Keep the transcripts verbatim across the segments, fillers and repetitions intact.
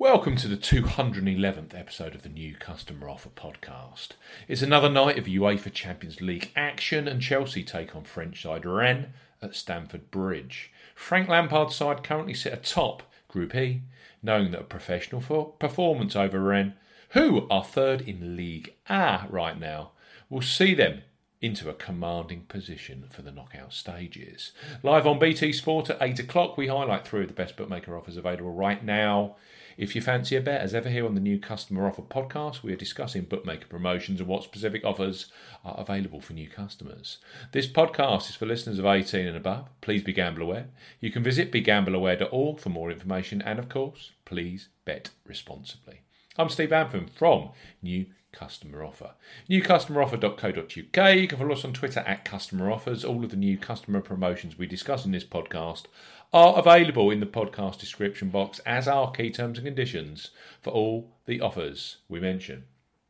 Welcome to the two hundred eleventh episode of the New Customer Offer podcast. It's another night of UEFA Champions League action and Chelsea take on French side Rennes at Stamford Bridge. Frank Lampard's side currently sit atop Group E, knowing that a professional for performance over Rennes, who are third in League A right now, will see them into a commanding position for the knockout stages. Live on B T Sport at eight o'clock, we highlight three of the best bookmaker offers available right now. If you fancy a bet, as ever here on the New Customer Offer podcast, we are discussing bookmaker promotions and what specific offers are available for new customers. This podcast is for listeners of eighteen and above. Please be gamble aware. You can visit be gamble aware dot org for more information, and of course, please bet responsibly. I'm Steve Anthony from New Customer Offer. new customer offer dot co dot uk. You can follow us on Twitter at Customer Offers. All of the new customer promotions we discuss in this podcast are available in the podcast description box, as are key terms and conditions for all the offers we mention.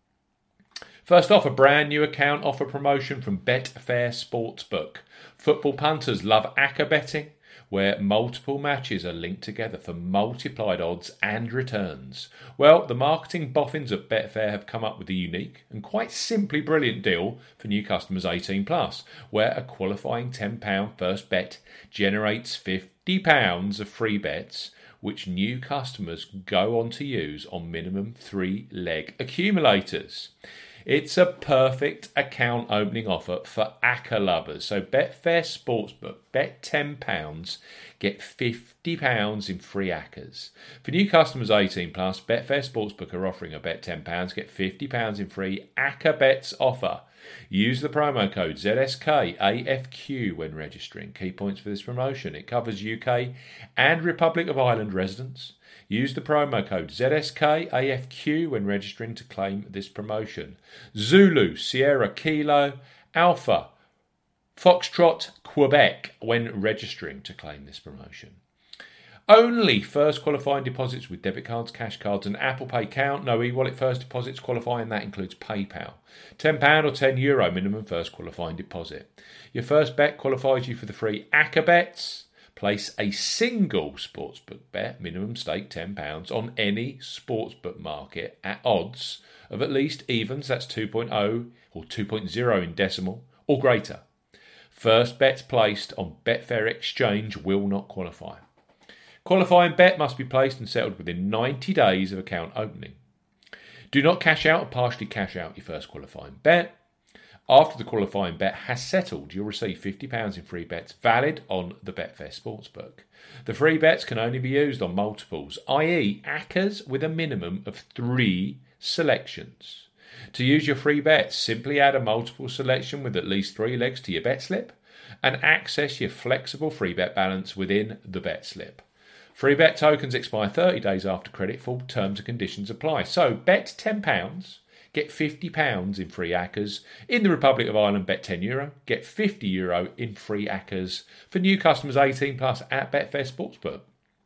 First off, a brand new account offer promotion from Betfair Sportsbook. Football punters love acca betting, where multiple matches are linked together for multiplied odds and returns. Well, the marketing boffins at Betfair have come up with a unique and quite simply brilliant deal for new customers eighteen plus, where a qualifying ten pounds first bet generates fifty pounds of free bets, which new customers go on to use on minimum three-leg accumulators. It's a perfect account opening offer for acca lovers. So Betfair Sportsbook, bet ten pounds, get fifty pounds in free accas. For new customers eighteen plus, Betfair Sportsbook are offering a bet ten pounds, get fifty pounds in free acca bets offer. Use the promo code Z S K A F Q when registering. Key points for this promotion: it covers U K and Republic of Ireland residents. Use the promo code Z S K A F Q when registering to claim this promotion. Zulu, Sierra, Kilo, Alpha, Foxtrot, Quebec when registering to claim this promotion. Only first qualifying deposits with debit cards, cash cards and Apple Pay count. No e-wallet first deposits qualifying. That includes PayPal. ten pounds or ten euro minimum first qualifying deposit. Your first bet qualifies you for the free acca bets. Place a single sportsbook bet, minimum stake ten pounds, on any sportsbook market at odds of at least evens, that's two point oh or two point oh in decimal, or greater. First bets placed on Betfair Exchange will not qualify. Qualifying bet must be placed and settled within ninety days of account opening. Do not cash out or partially cash out your first qualifying bet. After the qualifying bet has settled, you'll receive fifty pounds in free bets valid on the Betfair Sportsbook. The free bets can only be used on multiples, that is accas with a minimum of three selections. To use your free bets, simply add a multiple selection with at least three legs to your bet slip and access your flexible free bet balance within the bet slip. Free bet tokens expire thirty days after credit. Full terms and conditions apply. So bet ten pounds. Get fifty pounds in free accas. In the Republic of Ireland, bet ten euro. Get fifty euro in free accas for new customers eighteen plus at Betfair Sportsbook.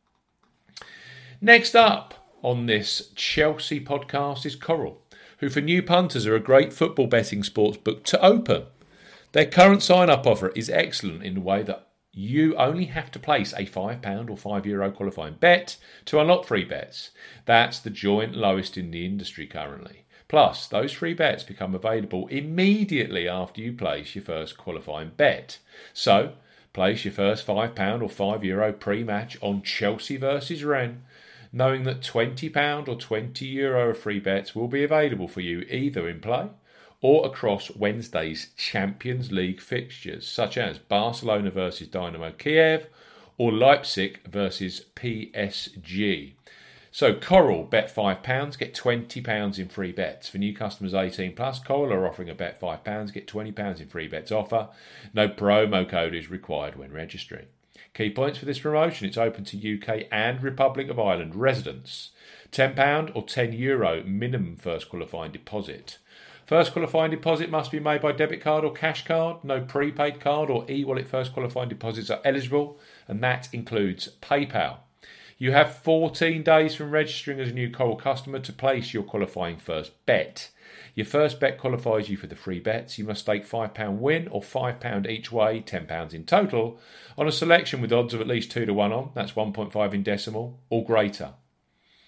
Next up on this Chelsea podcast is Coral, who for new punters are a great football betting sportsbook to open. Their current sign-up offer is excellent in the way that you only have to place a five pounds or five euro qualifying bet to unlock free bets. That's the joint lowest in the industry currently. Plus, those free bets become available immediately after you place your first qualifying bet. So, place your first five pounds or five euro pre-match on Chelsea versus Rennes, knowing that twenty pounds or twenty euro of free bets will be available for you either in play or across Wednesday's Champions League fixtures, such as Barcelona versus Dynamo Kiev or Leipzig versus P S G. So Coral, bet five pounds, get twenty pounds in free bets. For new customers eighteen plus, Coral are offering a bet five pounds, get twenty pounds in free bets offer. No promo code is required when registering. Key points for this promotion: it's open to U K and Republic of Ireland residents. ten pounds or ten euro minimum first qualifying deposit. First qualifying deposit must be made by debit card or cash card. No prepaid card or e-wallet first qualifying deposits are eligible, and that includes PayPal. You have fourteen days from registering as a new Coral customer to place your qualifying first bet. Your first bet qualifies you for the free bets. You must stake five pounds win or five pounds each way, ten pounds in total, on a selection with odds of at least two to one on, that's one point five in decimal, or greater.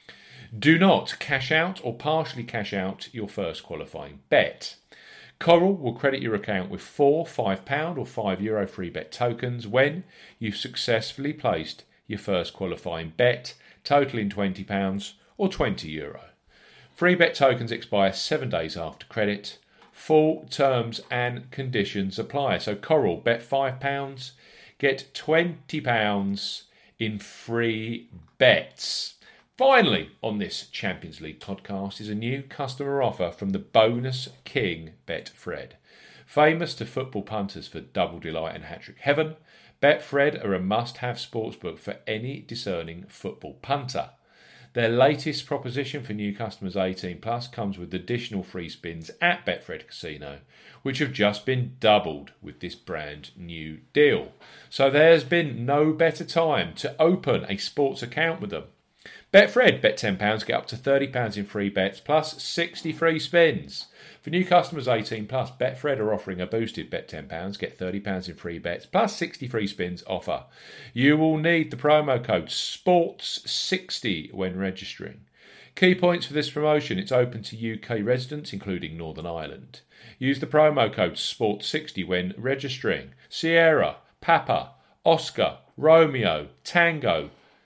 Do not cash out or partially cash out your first qualifying bet. Coral will credit your account with four five pounds or five euro free bet tokens when you've successfully placed your first qualifying bet, totaling twenty pounds or twenty euro. Free bet tokens expire seven days after credit. Full terms and conditions apply. So Coral, bet five pounds, get twenty pounds in free bets. Finally, on this Champions League podcast is a new customer offer from the bonus king Betfred. Famous to football punters for double delight and hat-trick heaven, Betfred are a must-have sportsbook for any discerning football punter. Their latest proposition for new customers eighteen plus comes with additional free spins at Betfred Casino, which have just been doubled with this brand new deal. So there's been no better time to open a sports account with them. Betfred, bet ten pounds, get up to thirty pounds in free bets plus sixty free spins. For new customers eighteen plus, Betfred are offering a boosted bet ten pounds, get thirty pounds in free bets plus sixty free spins offer. You will need the promo code sports sixty when registering. Key points for this promotion: it's open to U K residents, including Northern Ireland. Use the promo code sports sixty when registering. Sierra, Papa, Oscar, Romeo, Tango,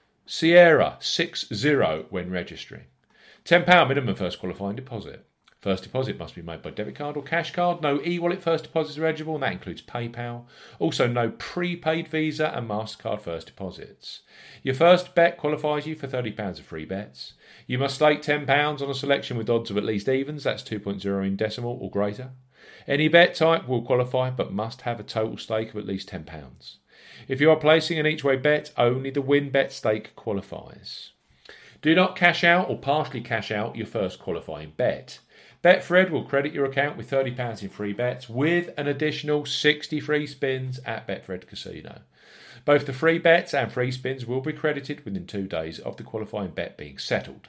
Sierra sixty when registering. ten pounds minimum first qualifying deposit. First deposit must be made by debit card or cash card. No e-wallet first deposits are eligible, and that includes PayPal. Also, no prepaid Visa and MasterCard first deposits. Your first bet qualifies you for thirty pounds of free bets. You must stake ten pounds on a selection with odds of at least evens, that's two point oh in decimal or greater. Any bet type will qualify but must have a total stake of at least ten pounds. If you are placing an each-way bet, only the win bet stake qualifies. Do not cash out or partially cash out your first qualifying bet. Betfred will credit your account with thirty pounds in free bets with an additional sixty free spins at Betfred Casino. Both the free bets and free spins will be credited within two days of the qualifying bet being settled.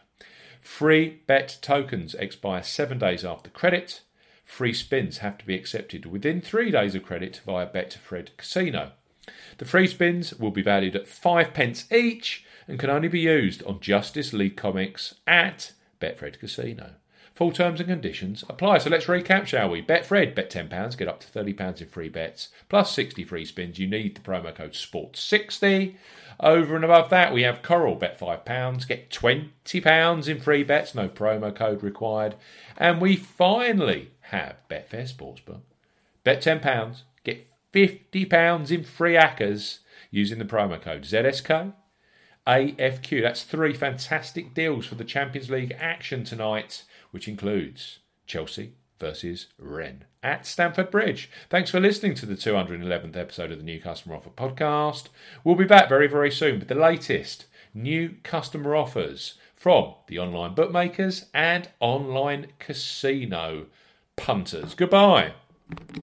Free bet tokens expire seven days after credit. Free spins have to be accepted within three days of credit via Betfred Casino. The free spins will be valued at five pence each and can only be used on Justice League comics at Betfred Casino. Full terms and conditions apply. So let's recap, shall we? Betfred, bet ten pounds, get up to thirty pounds in free bets, plus sixty free spins. You need the promo code sports sixty. Over and above that, we have Coral, bet five pounds, get twenty pounds in free bets, no promo code required. And we finally have Betfair Sportsbook. Bet ten pounds, get fifty pounds in free accas using the promo code Z S K A F Q. That's three fantastic deals for the Champions League action tonight, which includes Chelsea versus Rennes at Stamford Bridge. Thanks for listening to the two hundred eleventh episode of the New Customer Offer podcast. We'll be back very, very soon with the latest new customer offers from the online bookmakers and online casino punters. Goodbye.